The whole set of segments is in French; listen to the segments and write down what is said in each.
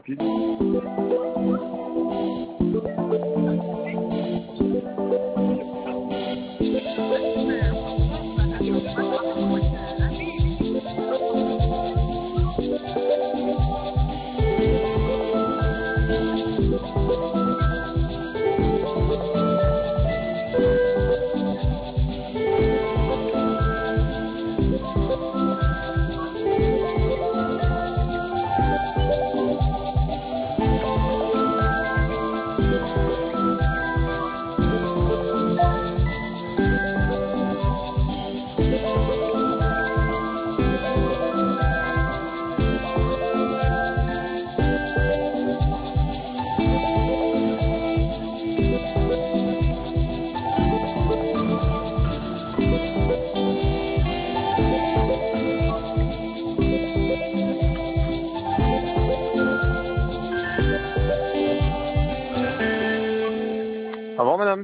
rapide. Au revoir, madame.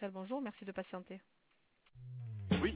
social, bonjour, merci de patienter. Oui.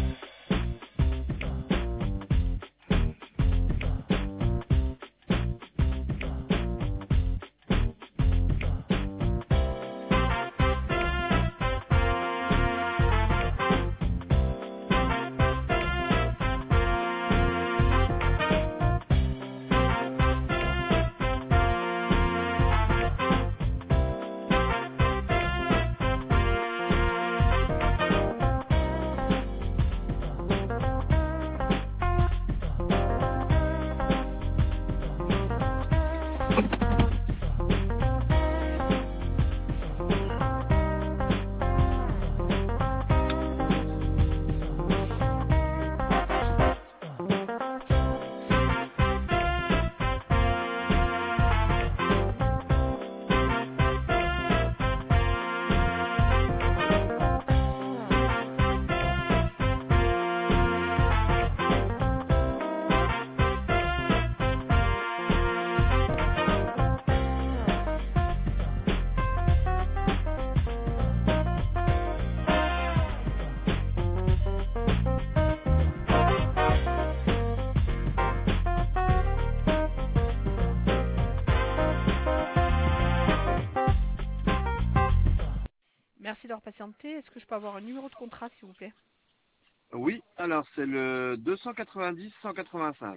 Merci d'avoir patienté. Est-ce que je peux avoir un numéro de contrat, s'il vous plaît? Oui, alors c'est le 290-185.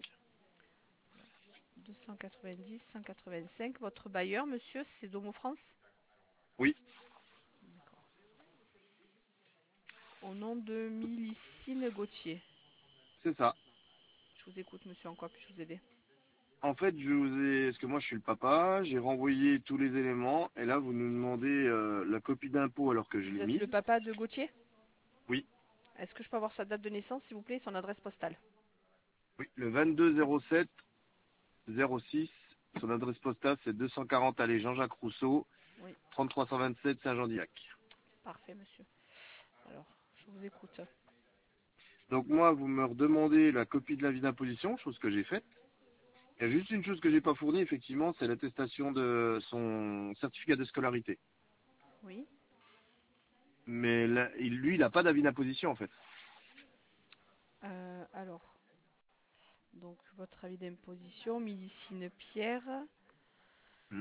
290 185. Votre bailleur, monsieur, c'est Domo France? Oui, Au nom de Milicine Gauthier. c'est ça. Je vous écoute, monsieur. En quoi puis-je vous aider? En fait, parce que moi je suis le papa, j'ai renvoyé tous les éléments, et là vous nous demandez la copie d'impôt alors que je Vous l'ai êtes le mise. papa de Gauthier? Oui, Est-ce que je peux avoir sa date de naissance, s'il vous plaît, et son adresse postale? oui, le 22-07-06, son adresse postale c'est 240 allée Jean-Jacques Rousseau, Oui, 3327 Saint-Jean-d'Illac. parfait, monsieur. Alors, je vous écoute. Donc moi, vous me redemandez la copie de l'avis d'imposition, chose que j'ai faite. Il y a juste une chose que j'ai pas fournie, effectivement, c'est l'attestation de son certificat de scolarité. Oui. Mais là, lui, il n'a pas d'avis d'imposition, en fait. Alors, donc, votre avis d'imposition, Milicine Pierre. Hmm.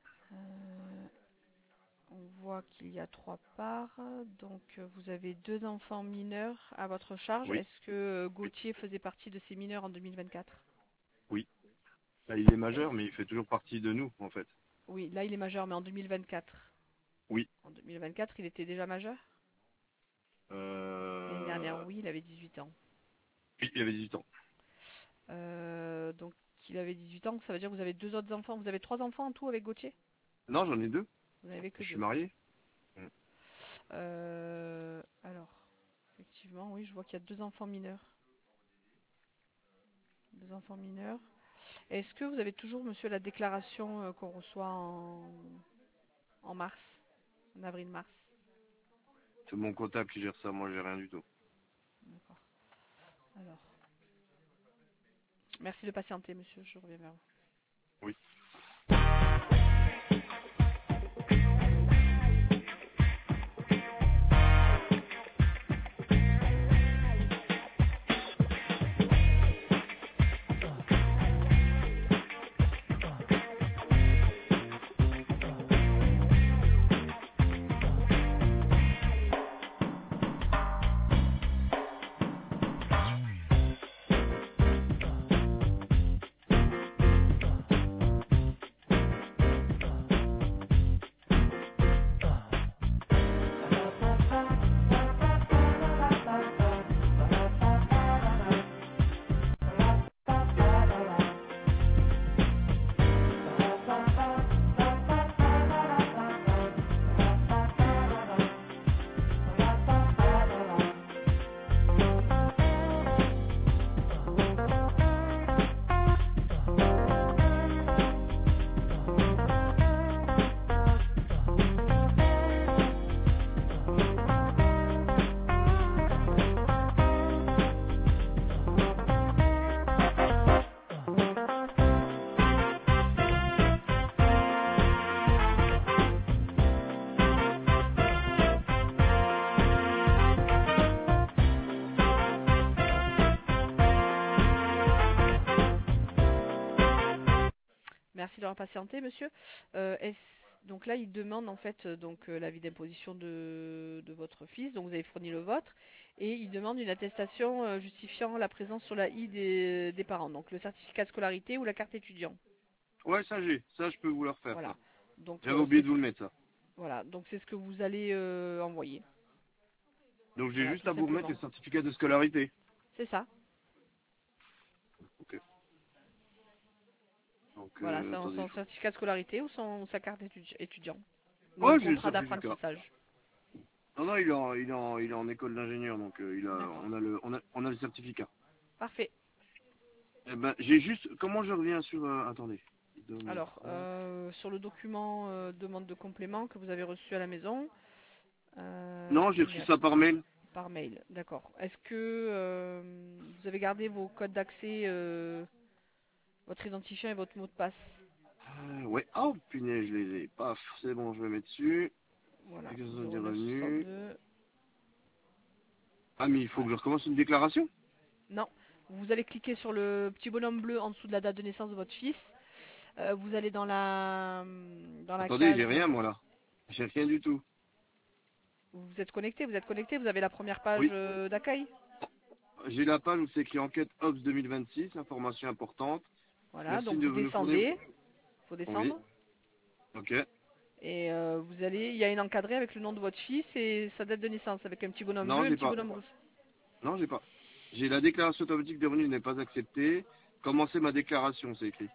On voit qu'il y a 3 parts. Donc, vous avez 2 enfants mineurs à votre charge. Oui, Est-ce que Gauthier faisait partie de ces mineurs en 2024? oui. Là, il est majeur, mais Est-ce- il fait toujours partie de nous, en fait. Oui, là, il est majeur, mais en 2024. Oui. En 2024, il était déjà majeur? L'année dernière, oui, il avait 18 ans. Oui, il avait 18 ans. Donc, il avait 18 ans, ça veut dire que vous avez 2 autres enfants. Vous avez 3 enfants en tout avec Gauthier? Non, j'en ai 2. Vous n'en avez que Je suis 2. marié. Alors, effectivement, oui, je vois qu'il y a 2 enfants mineurs. 2 enfants mineurs. Est-ce que vous avez toujours, monsieur, la déclaration qu'on reçoit en mars, en avril-mars? C'est mon comptable qui gère ça, moi, j'ai rien du tout. D'accord. Alors, merci de patienter, monsieur, je reviens vers vous. Oui. Merci d'avoir patienté, monsieur. Donc là, il demande en fait l'avis d'imposition de votre fils. Donc vous avez fourni le vôtre. Et il demande une attestation justifiant la présence sur la I des parents. Donc le certificat de scolarité ou la carte étudiant. Ouais, ça j'ai. Ça, je peux vous le refaire, ça. Voilà. Donc J'avais oublié de vous le mettre, ça. voilà. Donc c'est ce que vous allez envoyer. Donc j'ai Voilà, juste tout à vous remettre simplement. les certificats de scolarité. C'est ça. Ok. Donc, Voilà, attendez. son certificat de scolarité ou sa carte étudiant. Ou un Ouais, j'ai le contrat certificat. d'apprentissage. Non, non, il est en école d'ingénieur, donc D'accord. on a le certificat. Parfait. Eh ben, j'ai juste. Comment je reviens sur. Attendez. Alors, sur le document demande de complément que vous avez reçu à la maison, Non, j'ai reçu signature ça par mail. par mail, d'accord. Est-ce que vous avez gardé vos codes d'accès, votre identifiant et votre mot de passe? Ouais. Oh, punaise, je les ai. Paf, c'est bon, je me mets dessus. Voilà, Déclaration des revenus. 0962. Ah, mais il faut Voilà. que je recommence une déclaration? Non, vous allez cliquer sur le petit bonhomme bleu en dessous de la date de naissance de votre fils. Vous allez dans la Attendez, j'ai case. rien, moi, là. J'ai rien du tout. Vous êtes connecté, vous avez la première page Oui. d'accueil. J'ai la page où c'est écrit enquête Ops 2026, information importante. Voilà, Merci donc de vous nous fournir. descendez, faut Oui. descendre. Ok. Et il y a une encadrée avec le nom de votre fils et sa date de naissance, avec un petit bonhomme Non, bleu et un j'ai petit pas. bonhomme rouge. Non, j'ai pas. J'ai la déclaration automatique des revenus n'est pas acceptée. Commencez ma déclaration, c'est écrit.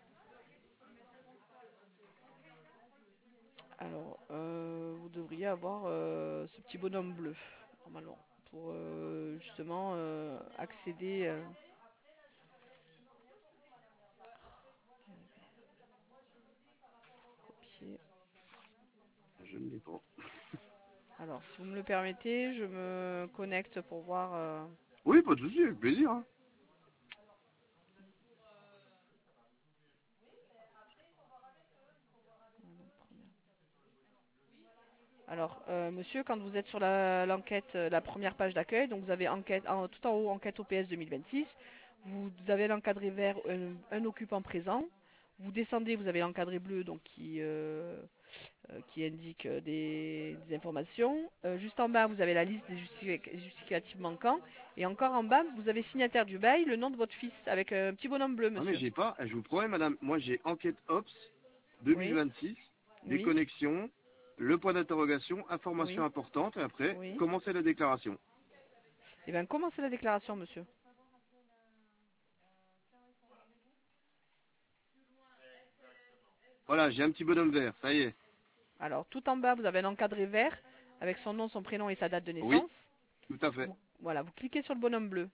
Alors, vous devriez avoir ce petit bonhomme bleu, normalement, pour justement accéder. Copier. Je ne l'ai pas. Alors, si vous me le permettez, je me connecte pour voir. Oui, pas de souci, avec plaisir, hein. Alors, monsieur, quand vous êtes sur l'enquête, la première page d'accueil, donc vous avez enquête, tout en haut, enquête OPS 2026, vous avez l'encadré vert, un occupant présent. Vous descendez, vous avez l'encadré bleu, donc qui indique des informations. Juste en bas, vous avez la liste des justificatifs manquants. Et encore en bas, vous avez signataire du bail, le nom de votre fils, avec un petit bonhomme bleu, Ah, mais monsieur. j'ai pas. Je vous promets, madame, moi j'ai enquête Ops Oui, 2026, oui, déconnexion, le point d'interrogation, information oui, importante, et après, oui. commencez la déclaration. Eh bien, commencez la déclaration, monsieur. Voilà, j'ai un petit bonhomme vert, ça y est. Alors, tout en bas, vous avez un encadré vert, avec son nom, son prénom et sa date de Oui, naissance. tout à fait. Voilà, vous cliquez sur le bonhomme bleu.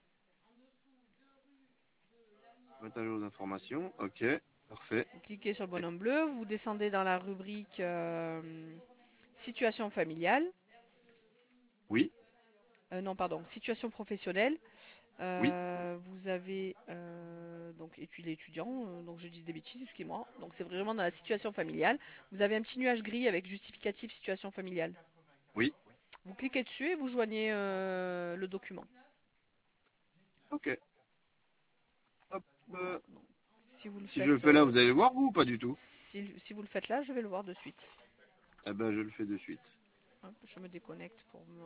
Mettre à jour d'informations, ok, parfait. Vous cliquez sur le bonhomme bleu, vous descendez dans la rubrique situation familiale. Oui, Non, pardon, situation professionnelle. oui, Vous avez donc études étudiant, donc je dis des bêtises, excusez-moi. Donc c'est vraiment dans la situation familiale. Vous avez un petit nuage gris avec justificatif situation familiale. oui, Vous cliquez dessus et vous joignez le document. ok. Hop, Voilà. Donc, si vous le si je le faites, fais là, vous allez le voir, vous, ou pas du tout? si vous le faites là, je vais le voir de suite. Eh ben, je le fais de suite. Hop, je me déconnecte pour me.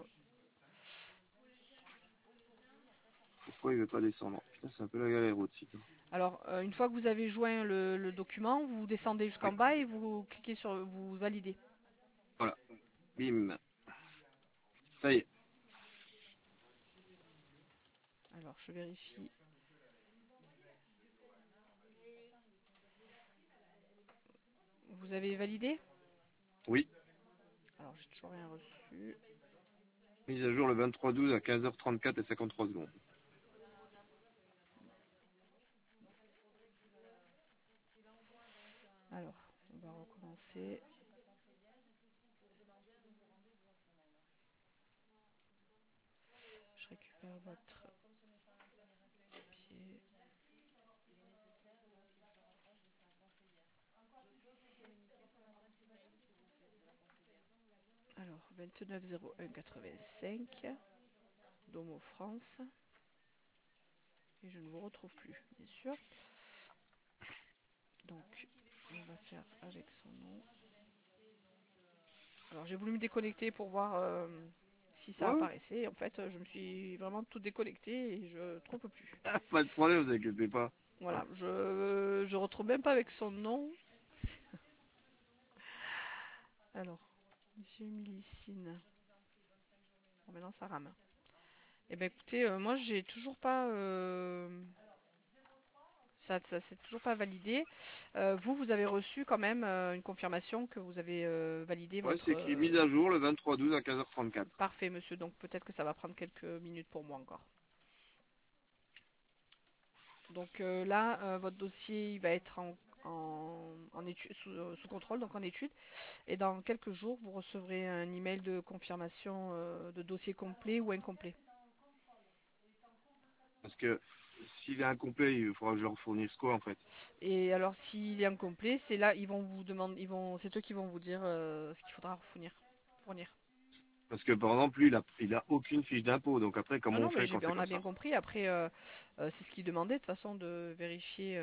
Pourquoi il veut pas descendre? Putain, c'est un peu la galère au-dessus. Alors, une fois que vous avez joint le document, vous descendez jusqu'en Oui, bas et vous cliquez sur vous validez. voilà. Bim. Ça y est. Alors, je vérifie. Vous avez validé? Oui. Alors, j'ai toujours rien reçu. Mise à jour le 23/12 à 15h34 et 53 secondes. Alors, on va recommencer. Je récupère votre papier. Alors, 290185, Domo France. Et je ne vous retrouve plus, bien sûr. Donc, on va faire avec son nom. Alors j'ai voulu me déconnecter pour voir si ça Ouais, apparaissait. En fait, je me suis vraiment tout déconnecté et je trouve plus. pas de problème, vous inquiétez pas. Voilà, je retrouve même pas avec son nom. Alors, Monsieur Milicine. Bon, maintenant ça rame. Eh ben écoutez, moi j'ai toujours pas. Ça c'est toujours pas validé. Vous avez reçu quand même une confirmation que vous avez validé Ouais, votre. c'est écrit mise à jour le 23/12 à 15h34. Parfait, monsieur. Donc peut-être que ça va prendre quelques minutes pour moi encore. Donc là, votre dossier il va être en étude, sous contrôle, donc en étude. Et dans quelques jours, vous recevrez un email de confirmation de dossier complet ou incomplet. Parce que s'il est incomplet, il faudra que je leur fournisse quoi en fait? Et alors, s'il est incomplet, c'est là, ils vont vous demander, c'est eux qui vont vous dire ce qu'il faudra fournir. Parce que par exemple, lui, il a aucune fiche d'impôt. Donc après, Non, comment on non, mais fait quand c'est on a comme bien ça? compris. Après, c'est ce qu'ils demandaient de toute façon de vérifier,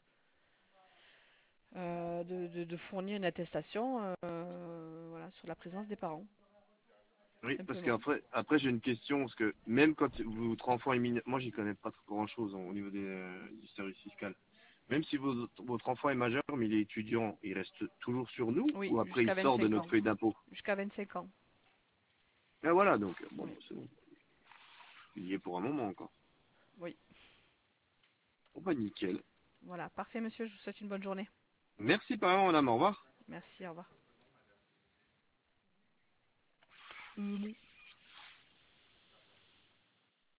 de fournir une attestation, voilà, sur la présence des parents, tout Oui, parce simplement. qu'après j'ai une question, parce que même quand votre enfant est mineur, moi j'y connais pas grand chose au niveau du service fiscal. Même si votre enfant est majeur, mais il est étudiant, il reste toujours sur nous, Oui, ou après il jusqu'à sort de 25 notre ans. feuille d'impôt? Jusqu'à 25 ans. Et voilà, donc bon, Oui, bah, c'est bon. Il y est pour un moment encore. oui. Bon bah nickel. Voilà, parfait, monsieur. Je vous souhaite une bonne journée. Merci par madame, au revoir. Merci, au revoir.